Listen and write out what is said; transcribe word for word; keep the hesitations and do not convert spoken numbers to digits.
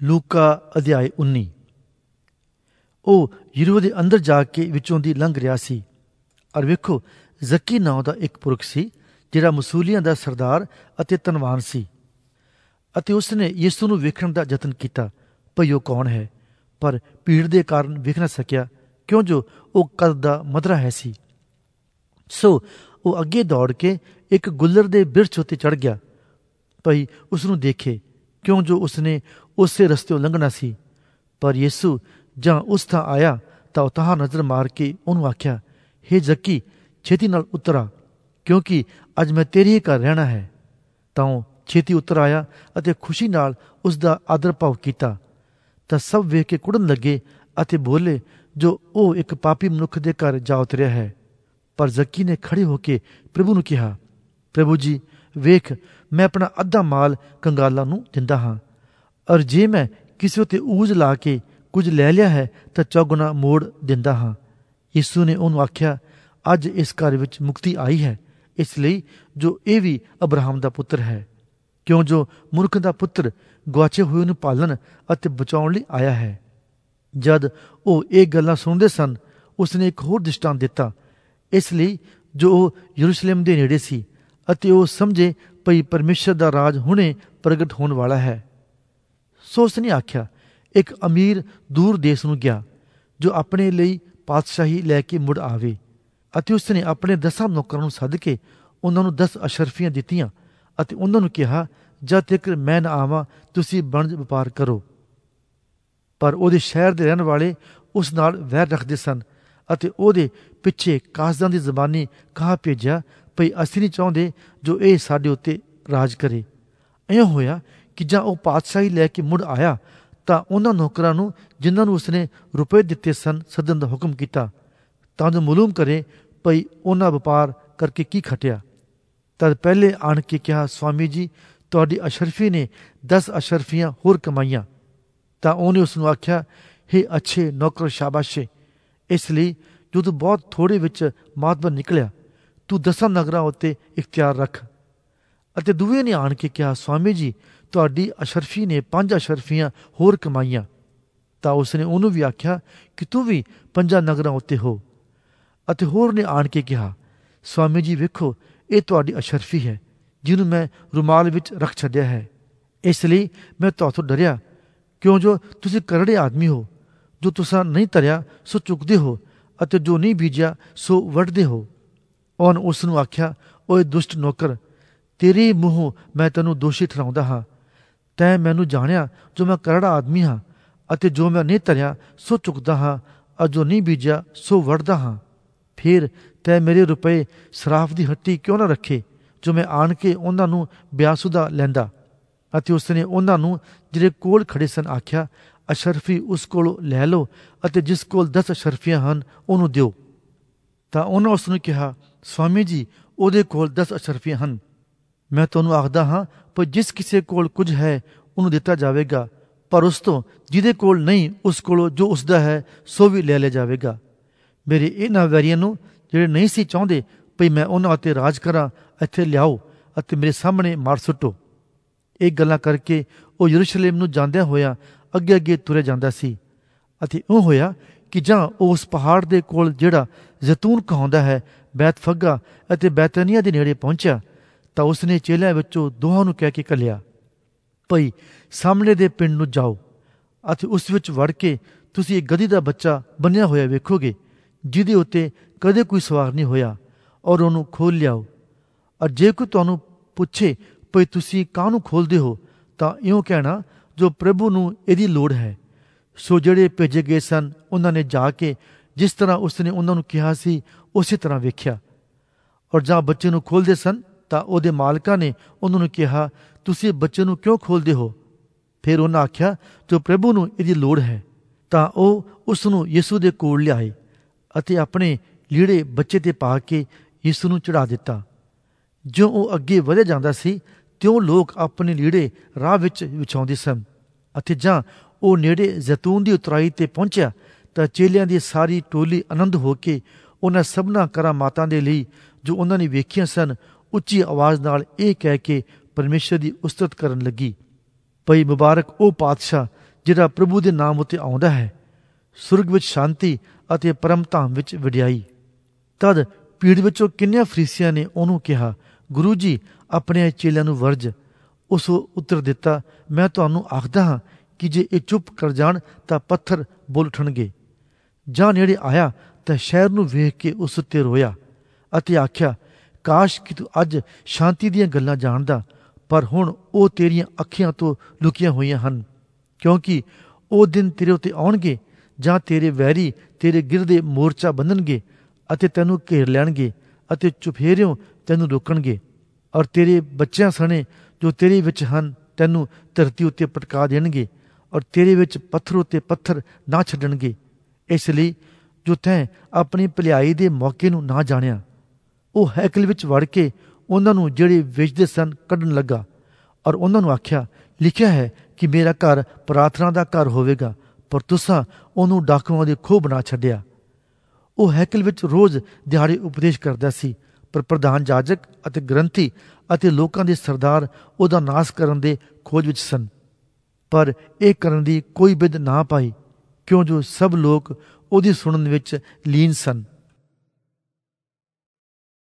ਲੂਕਾ ਅਧਿਆਇ ਉੱਨੀ। ਉਹ ਯਰੀਹੋ ਦੇ ਅੰਦਰ ਜਾ ਕੇ ਵਿੱਚੋਂ ਦੀ ਲੰਘ ਰਿਹਾ ਸੀ, ਔਰ ਵੇਖੋ, ਜ਼ੱਕੀ ਨਾਂ ਦਾ ਇੱਕ ਪੁਰਖ ਸੀ ਜਿਹੜਾ ਮਸੂਲੀਆਂ ਦਾ ਸਰਦਾਰ ਅਤੇ ਧਨਵਾਨ ਸੀ। ਅਤੇ ਉਸਨੇ ਯਿਸੂ ਨੂੰ ਵੇਖਣ ਦਾ ਯਤਨ ਕੀਤਾ ਭਈ ਉਹ ਕੌਣ ਹੈ, ਪਰ ਭੀੜ ਦੇ ਕਾਰਨ ਵੇਖ ਨਾ ਸਕਿਆ, ਕਿਉਂ ਜੋ ਉਹ ਕੱਦ ਦਾ ਮਧਰਾ ਹੈ ਸੀ। ਸੋ ਉਹ ਅੱਗੇ ਦੌੜ ਕੇ ਇੱਕ ਗੁੱਲਰ ਦੇ ਬਿਰਛ ਉੱਤੇ ਚੜ੍ਹ ਗਿਆ ਭਈ ਉਸਨੂੰ ਦੇਖੇ, ਕਿਉਂ ਜੋ ਉਸਨੇ ਉਸੇ ਰਸਤਿਓਂ ਲੰਘਣਾ ਸੀ। ਪਰ ਯਿਸੂ ਜਾਂ ਉਸ ਥਾਂ ਆਇਆ ਤਾਂ ਉਤਾਂਹ ਨਜ਼ਰ ਮਾਰ ਕੇ ਉਹਨੂੰ ਆਖਿਆ, ਹੇ ਜ਼ੱਕੀ, ਛੇਤੀ ਨਾਲ ਉਤਰ ਆ, ਕਿਉਂਕਿ ਅੱਜ ਮੈਂ ਤੇਰੇ ਹੀ ਘਰ ਰਹਿਣਾ ਹੈ। ਤਾਂ ਉਹ ਛੇਤੀ ਉਤਰ ਆਇਆ ਅਤੇ ਖੁਸ਼ੀ ਨਾਲ ਉਸ ਦਾ ਆਦਰ ਭਾਵ ਕੀਤਾ। ਤਾਂ ਸਭ ਵੇਖ ਕੇ ਕੁੜਨ ਲੱਗੇ ਅਤੇ ਬੋਲੇ, ਜੋ ਉਹ ਇੱਕ ਪਾਪੀ ਮਨੁੱਖ ਦੇ ਘਰ ਜਾ ਉਤਰਿਆ ਹੈ। ਪਰ ਜ਼ੱਕੀ ਨੇ ਖੜੇ ਹੋ ਕੇ ਪ੍ਰਭੂ ਨੂੰ ਕਿਹਾ, ਪ੍ਰਭੂ ਜੀ, ਵੇਖ, ਮੈਂ ਆਪਣਾ ਅੱਧਾ ਮਾਲ ਕੰਗਾਲਾਂ ਨੂੰ ਦਿੰਦਾ ਹਾਂ, ਔਰ ਜੇ ਮੈਂ ਕਿਸੇ ਉੱਤੇ ਊਜ ਲਾ ਕੇ ਕੁਝ ਲੈ ਲਿਆ ਹੈ ਤਾਂ ਚੌਗੁਣਾ ਮੋੜ ਦਿੰਦਾ ਹਾਂ। ਯਿਸੂ ਨੇ ਉਹਨੂੰ ਆਖਿਆ, ਅੱਜ ਇਸ ਘਰ ਵਿੱਚ ਮੁਕਤੀ ਆਈ ਹੈ, ਇਸ ਲਈ ਜੋ ਇਹ ਵੀ ਅਬਰਾਹਮ ਦਾ ਪੁੱਤਰ ਹੈ, ਕਿਉਂ ਜੋ ਮਨੁੱਖ ਦਾ ਪੁੱਤਰ ਗੁਆਚੇ ਹੋਏ ਨੂੰ ਪਾਲਣ ਅਤੇ ਬਚਾਉਣ ਲਈ ਆਇਆ ਹੈ। ਜਦ ਉਹ ਇਹ ਗੱਲਾਂ ਸੁਣਦੇ ਸਨ, ਉਸਨੇ ਇੱਕ ਹੋਰ ਦ੍ਰਿਸ਼ਟਾਂਤ ਦਿੱਤਾ, ਇਸ ਲਈ ਜੋ ਉਹ ਯਰੂਸ਼ਲਮ ਦੇ ਨੇੜੇ ਸੀ ਅਤੇ ਉਹ ਸਮਝੇ ਭਈ ਪਰਮੇਸ਼ਰ ਦਾ ਰਾਜ ਹੁਣੇ ਪ੍ਰਗਟ ਹੋਣ ਵਾਲਾ ਹੈ। ਸੋ ਉਸਨੇ ਆਖਿਆ, ਇੱਕ ਅਮੀਰ ਦੂਰ ਦੇਸ਼ ਨੂੰ ਗਿਆ ਜੋ ਆਪਣੇ ਲਈ ਪਾਤਸ਼ਾਹੀ ਲੈ ਕੇ ਮੁੜ ਆਵੇ। ਅਤੇ ਉਸਨੇ ਆਪਣੇ ਦਸਾਂ ਨੌਕਰਾਂ ਨੂੰ ਸੱਦ ਕੇ ਉਹਨਾਂ ਨੂੰ ਦਸ ਅਸ਼ਰਫੀਆਂ ਦਿੱਤੀਆਂ ਅਤੇ ਉਹਨਾਂ ਨੂੰ ਕਿਹਾ, ਜਦ ਤੱਕ ਮੈਂ ਨਾ ਆਵਾਂ ਤੁਸੀਂ ਵਣਜ ਵਪਾਰ ਕਰੋ। ਪਰ ਉਹਦੇ ਸ਼ਹਿਰ ਦੇ ਰਹਿਣ ਵਾਲੇ ਉਸ ਨਾਲ ਵੈਰ ਰੱਖਦੇ ਸਨ ਅਤੇ ਉਹਦੇ ਪਿੱਛੇ ਕਾਸਦਾਂ ਦੀ ਜ਼ਬਾਨੀ ਕਹਾ ਭੇਜਿਆ ਭਈ ਅਸੀਂ ਨਹੀਂ ਚਾਹੁੰਦੇ ਜੋ ਇਹ ਸਾਡੇ ਉੱਤੇ ਰਾਜ ਕਰੇ। ਇਉਂ ਹੋਇਆ ਕਿ ਜਾਂ ਉਹ ਪਾਤਸ਼ਾਹੀ ਲੈ ਕੇ ਮੁੜ ਆਇਆ ਤਾਂ ਉਹਨਾਂ ਨੌਕਰਾਂ ਨੂੰ ਜਿਨ੍ਹਾਂ ਨੂੰ ਉਸਨੇ ਰੁਪਏ ਦਿੱਤੇ ਸਨ ਸੱਦਣ ਦਾ ਹੁਕਮ ਕੀਤਾ, ਤਾਂ ਜੋ ਮਾਲੂਮ ਕਰੇ ਭਈ ਉਹਨਾਂ ਵਪਾਰ ਕਰਕੇ ਕੀ ਖਟਿਆ। ਤਦ ਪਹਿਲੇ ਆਣ ਕੇ ਕਿਹਾ, ਸਵਾਮੀ ਜੀ, ਤੁਹਾਡੀ ਅਸ਼ਰਫੀ ਨੇ ਦਸ ਅਸ਼ਰਫੀਆਂ ਹੋਰ ਕਮਾਈਆਂ। ਤਾਂ ਉਹਨੇ ਉਸਨੂੰ ਆਖਿਆ, ਹੇ ਅੱਛੇ ਨੌਕਰ, ਸ਼ਾਬਾਸ਼ੇ, ਇਸ ਲਈ ਜੋ ਤੂੰ ਬਹੁਤ ਥੋੜੇ ਵਿੱਚ ਮਾਤਬਰ ਨਿਕਲਿਆ, ਤੂੰ ਦਸਾਂ ਨਗਰਾਂ ਉੱਤੇ ਇਖਤਿਆਰ ਰੱਖ। ਅਤੇ ਦੂਏ ਨੇ ਆਣ ਕੇ ਕਿਹਾ, ਸਵਾਮੀ ਜੀ, ਤੁਹਾਡੀ ਅਸ਼ਰਫੀ ਨੇ ਪੰਜ ਅਸ਼ਰਫੀਆਂ ਹੋਰ ਕਮਾਈਆਂ। ਤਾਂ ਉਸਨੇ ਉਹਨੂੰ ਵੀ ਆਖਿਆ ਕਿ ਤੂੰ ਵੀ ਪੰਜਾਂ ਨਗਰਾਂ ਉੱਤੇ ਹੋ। ਅਤੇ ਹੋਰ ਨੇ ਆਣ ਕੇ ਕਿਹਾ, ਸਵਾਮੀ ਜੀ, ਵੇਖੋ, ਇਹ ਤੁਹਾਡੀ ਅਸ਼ਰਫੀ ਹੈ ਜਿਹਨੂੰ ਮੈਂ ਰੁਮਾਲ ਵਿੱਚ ਰੱਖ ਛੱਡਿਆ ਹੈ। ਇਸ ਲਈ ਮੈਂ ਤੁਹਾਥੋਂ ਡਰਿਆ, ਕਿਉਂ ਜੋ ਤੁਸੀਂ ਕਰੜੇ ਆਦਮੀ ਹੋ, ਜੋ ਤੁਸਾਂ ਨਹੀਂ ਧਰਿਆ ਸੋ ਚੁੱਕਦੇ ਹੋ ਅਤੇ ਜੋ ਨਹੀਂ ਬੀਜਿਆ ਸੋ ਵੱਢਦੇ ਹੋ। ਉਹਨ ਉਸ ਨੂੰ ਆਖਿਆ, ਓਏ ਦੁਸ਼ਟ ਨੌਕਰ, ਤੇਰੇ ਮੂੰਹੋਂ ਮੈਂ ਤੈਨੂੰ ਦੋਸ਼ੀ ਠਹਿਰਾਉਂਦਾ ਹਾਂ। ਤੈਂ ਮੈਨੂੰ ਜਾਣਿਆ ਜੋ ਮੈਂ ਕਰੜਾ ਆਦਮੀ ਹਾਂ ਅਤੇ ਜੋ ਮੈਂ ਨਹੀਂ ਧਰਿਆ ਸੋ ਚੁੱਕਦਾ ਹਾਂ, ਔਰ ਜੋ ਨਹੀਂ ਬੀਜਿਆ ਸੋ ਵੱਢਦਾ ਹਾਂ। ਫਿਰ ਤੈਂ ਮੇਰੇ ਰੁਪਏ ਸਰਾਫ ਦੀ ਹੱਟੀ ਕਿਉਂ ਨਾ ਰੱਖੇ, ਜੋ ਮੈਂ ਆਣ ਕੇ ਉਹਨਾਂ ਨੂੰ ਬਿਆਸੁਦਾ ਲੈਂਦਾ। ਅਤੇ ਉਸਨੇ ਉਹਨਾਂ ਨੂੰ ਜਿਹੜੇ ਕੋਲ ਖੜੇ ਸਨ ਆਖਿਆ, ਅਸ਼ਰਫੀ ਉਸ ਕੋਲੋਂ ਲੈ ਲਓ ਅਤੇ ਜਿਸ ਕੋਲ ਦਸ ਅਸ਼ਰਫੀਆਂ ਹਨ ਉਹਨੂੰ ਦਿਓ। ਤਾਂ ਉਹਨਾਂ ਉਸ ਨੂੰ ਕਿਹਾ, ਸਵਾਮੀ ਜੀ, ਉਹਦੇ ਕੋਲ ਦਸ ਅਸ਼ਰਫੀਆਂ ਹਨ। ਮੈਂ ਤੁਹਾਨੂੰ ਆਖਦਾ ਹਾਂ, ਪਰ ਜਿਸ ਕਿਸੇ ਕੋਲ ਕੁਝ ਹੈ ਉਹਨੂੰ ਦਿੱਤਾ ਜਾਵੇਗਾ, ਪਰ ਉਸ ਤੋਂ ਜਿਹਦੇ ਕੋਲ ਨਹੀਂ, ਉਸ ਕੋਲੋਂ ਜੋ ਉਸਦਾ ਹੈ ਸੋ ਵੀ ਲੈ ਲਿਆ ਜਾਵੇਗਾ। ਮੇਰੇ ਇਹਨਾਂ ਵੈਰੀਆਂ ਨੂੰ ਜਿਹੜੇ ਨਹੀਂ ਸੀ ਚਾਹੁੰਦੇ ਭਈ ਮੈਂ ਉਹਨਾਂ ਉੱਤੇ ਰਾਜ ਕਰਾਂ, ਇੱਥੇ ਲਿਆਓ ਅਤੇ ਮੇਰੇ ਸਾਹਮਣੇ ਮਾਰ ਸੁੱਟੋ। ਇਹ ਗੱਲਾਂ ਕਰਕੇ ਉਹ ਯਰੂਸ਼ਲਮ ਨੂੰ ਜਾਂਦਿਆਂ ਹੋਇਆ ਅੱਗੇ ਅੱਗੇ ਤੁਰਿਆ ਜਾਂਦਾ ਸੀ। ਅਤੇ ਉਹ ਹੋਇਆ ਕਿ ਜਾਂ ਉਹ ਉਸ ਪਹਾੜ ਦੇ ਕੋਲ ਜਿਹੜਾ ਜ਼ੈਤੂਨ ਕਹਾਉਂਦਾ ਹੈ, ਬੈਤਫੱਗਾ ਅਤੇ ਬੈਤਨੀਆ ਦੇ ਨੇੜੇ ਪਹੁੰਚਿਆ, ਤਾਂ ਉਸਨੇ ਚੇਲਿਆਂ ਵਿੱਚੋਂ ਦੋਹਾਂ ਨੂੰ ਕਹਿ ਕੇ ਘੱਲਿਆ ਭਈ ਸਾਹਮਣੇ ਦੇ ਪਿੰਡ ਨੂੰ ਜਾਓ ਅਤੇ ਉਸ ਵਿੱਚ ਵੜ ਕੇ ਤੁਸੀਂ ਇੱਕ ਗਧੀ ਦਾ ਬੱਚਾ ਬੰਨਿਆ ਹੋਇਆ ਵੇਖੋਗੇ, ਜਿਹਦੇ ਉੱਤੇ ਕਦੇ ਕੋਈ ਸਵਾਰ ਨਹੀਂ ਹੋਇਆ, ਔਰ ਉਹਨੂੰ ਖੋਲ ਲਿਆਓ। ਔਰ ਜੇ ਕੋਈ ਤੁਹਾਨੂੰ ਪੁੱਛੇ ਭਈ ਤੁਸੀਂ ਕਾਹਨੂੰ ਖੋਲਦੇ ਹੋ, ਤਾਂ ਇਉਂ ਕਹਿਣਾ, ਜੋ ਪ੍ਰਭੂ ਨੂੰ ਇਹਦੀ ਲੋੜ ਹੈ। ਸੋ ਜਿਹੜੇ ਭੇਜੇ ਗਏ ਸਨ ਉਹਨਾਂ ਨੇ ਜਾ ਕੇ ਜਿਸ ਤਰ੍ਹਾਂ ਉਸਨੇ ਉਹਨਾਂ ਨੂੰ ਕਿਹਾ ਸੀ ਉਸੇ ਤਰ੍ਹਾਂ ਵੇਖਿਆ। ਔਰ ਜਾਂ ਬੱਚੇ ਨੂੰ ਖੋਲਦੇ ਸਨ ਤਾਂ ਉਹਦੇ ਮਾਲਕਾਂ ਨੇ ਉਹਨਾਂ ਨੂੰ ਕਿਹਾ, ਤੁਸੀਂ ਬੱਚੇ ਨੂੰ ਕਿਉਂ ਖੋਲਦੇ ਹੋ? ਫਿਰ ਉਹਨਾਂ ਆਖਿਆ, ਜੋ ਪ੍ਰਭੂ ਨੂੰ ਇਹਦੀ ਲੋੜ ਹੈ। ਤਾਂ ਉਹ ਉਸ ਨੂੰ ਯਿਸੂ ਦੇ ਕੋਲ ਲਿਆਏ ਅਤੇ ਆਪਣੇ ਲੀੜੇ ਬੱਚੇ ਤੇ ਪਾ ਕੇ ਯਿਸੂ ਨੂੰ ਚੜ੍ਹਾ ਦਿੱਤਾ। ਜਿਉਂ ਉਹ ਅੱਗੇ ਵਧਿਆ ਜਾਂਦਾ ਸੀ, ਤਿਉਂ ਲੋਕ ਆਪਣੇ ਲੀੜੇ ਰਾਹ ਵਿੱਚ ਵਿਛਾਉਂਦੇ ਸਨ। ਅਤੇ ਜਾਂ ਉਹ ਨੇੜੇ ਜ਼ੈਤੂਨ ਦੀ ਉਤਰਾਈ ਤੇ ਪਹੁੰਚਿਆ ਤਾਂ ਚੇਲਿਆਂ ਦੀ ਸਾਰੀ ਟੋਲੀ ਆਨੰਦ ਹੋ ਕੇ ਉਹਨਾਂ ਸਭਨਾਂ ਕਰਾਮਾਤਾਂ ਦੇ ਲਈ ਜੋ ਉਹਨਾਂ ਨੇ ਵੇਖੀਆਂ ਸਨ ਉੱਚੀ ਆਵਾਜ਼ ਨਾਲ ਇਹ ਕਹਿ ਕੇ ਪਰਮੇਸ਼ਰ ਦੀ ਉਸਤਤ ਕਰਨ ਲੱਗੀ, ਭਈ ਮੁਬਾਰਕ ਉਹ ਪਾਤਸ਼ਾਹ ਜਿਹੜਾ ਪ੍ਰਭੂ ਦੇ ਨਾਮ ਉੱਤੇ ਆਉਂਦਾ ਹੈ। ਸੁਰਗ ਵਿੱਚ ਸ਼ਾਂਤੀ ਅਤੇ ਪਰਮ ਧਾਮ ਵਿੱਚ ਵਡਿਆਈ। ਤਦ ਭੀੜ ਵਿੱਚੋਂ ਕਿੰਨਿਆਂ ਫਰੀਸੀਆਂ ਨੇ ਉਹਨੂੰ ਕਿਹਾ, ਗੁਰੂ ਜੀ, ਆਪਣੇ ਚੇਲਿਆਂ ਨੂੰ ਵਰਜ। ਉਸ ਉੱਤਰ ਦਿੱਤਾ, ਮੈਂ ਤੁਹਾਨੂੰ ਆਖਦਾ ਹਾਂ ਕਿ ਜੇ ਇਹ ਚੁੱਪ ਕਰ ਜਾਣ ਤਾਂ ਪੱਥਰ ਬੋਲ ਉੱਠਣਗੇ। ਜਾਂ ਨੇੜੇ ਆਇਆ ਤਾਂ ਸ਼ਹਿਰ ਨੂੰ ਵੇਖ ਕੇ ਉਸ ਉੱਤੇ ਰੋਇਆ ਅਤੇ ਆਖਿਆ, ਕਾਸ਼ ਕਿ ਤੂੰ ਅੱਜ ਸ਼ਾਂਤੀ ਦੀਆਂ ਗੱਲਾਂ ਜਾਣਦਾ, ਪਰ ਹੁਣ ਉਹ ਤੇਰੀਆਂ ਅੱਖੀਆਂ ਤੋਂ ਲੁਕੀਆਂ ਹੋਈਆਂ ਹਨ। ਕਿਉਂਕਿ ਉਹ ਦਿਨ ਤੇਰੇ ਉੱਤੇ ਆਉਣਗੇ ਜਾਂ ਤੇਰੇ ਵੈਰੀ ਤੇਰੇ ਗਿਰਦੇ ਮੋਰਚਾ ਬੰਨਣਗੇ ਅਤੇ ਤੈਨੂੰ ਘੇਰ ਲੈਣਗੇ ਅਤੇ ਚੁਫੇਰਿਓਂ ਤੈਨੂੰ ਰੋਕਣਗੇ, ਔਰ ਤੇਰੇ ਬੱਚਿਆਂ ਸਣੇ ਜੋ ਤੇਰੇ ਵਿੱਚ ਹਨ ਤੈਨੂੰ ਧਰਤੀ ਉੱਤੇ ਪਟਕਾ ਦੇਣਗੇ, ਔਰ ਤੇਰੇ ਵਿੱਚ ਪੱਥਰ ਉੱਤੇ ਪੱਥਰ ਨਾ ਛੱਡਣਗੇ। ਇਸ ਲਈ ਜੋ ਤੈਂ ਆਪਣੀ ਭਲਾਈ ਦੇ ਮੌਕੇ ਨੂੰ ਨਾ ਜਾਣਿਆ। ਉਹ ਹੈਕਲ ਵਿੱਚ ਵੜ ਕੇ ਉਹਨਾਂ ਨੂੰ ਜਿਹੜੇ ਵੇਚਦੇ ਸਨ ਕੱਢਣ ਲੱਗਾ, ਔਰ ਉਹਨਾਂ ਨੂੰ ਆਖਿਆ, ਲਿਖਿਆ ਹੈ ਕਿ ਮੇਰਾ ਘਰ ਪ੍ਰਾਰਥਨਾ ਦਾ ਘਰ ਹੋਵੇਗਾ, ਪਰ ਤੁਸਾਂ ਉਹਨੂੰ ਡਾਕੂਆਂ ਦੇ ਖੋਹ ਬਣਾ ਛੱਡਿਆ। ਉਹ ਹੈਕਲ ਵਿੱਚ ਰੋਜ਼ ਦਿਹਾੜੇ ਉਪਦੇਸ਼ ਕਰਦਾ ਸੀ, ਪਰ ਪ੍ਰਧਾਨ ਜਾਜਕ ਅਤੇ ਗ੍ਰੰਥੀ ਅਤੇ ਲੋਕਾਂ ਦੇ ਸਰਦਾਰ ਉਹਦਾ ਨਾਸ਼ ਕਰਨ ਦੇ ਖੋਜ ਵਿੱਚ ਸਨ, ਪਰ ਇਹ ਕਰਨ ਦੀ ਕੋਈ ਬਿਧ ਨਾ ਪਾਈ, ਕਿਉਂ ਜੋ ਸਭ ਲੋਕ ਉਹਦੀ ਸੁਣਨ ਵਿੱਚ ਲੀਨ ਸਨ।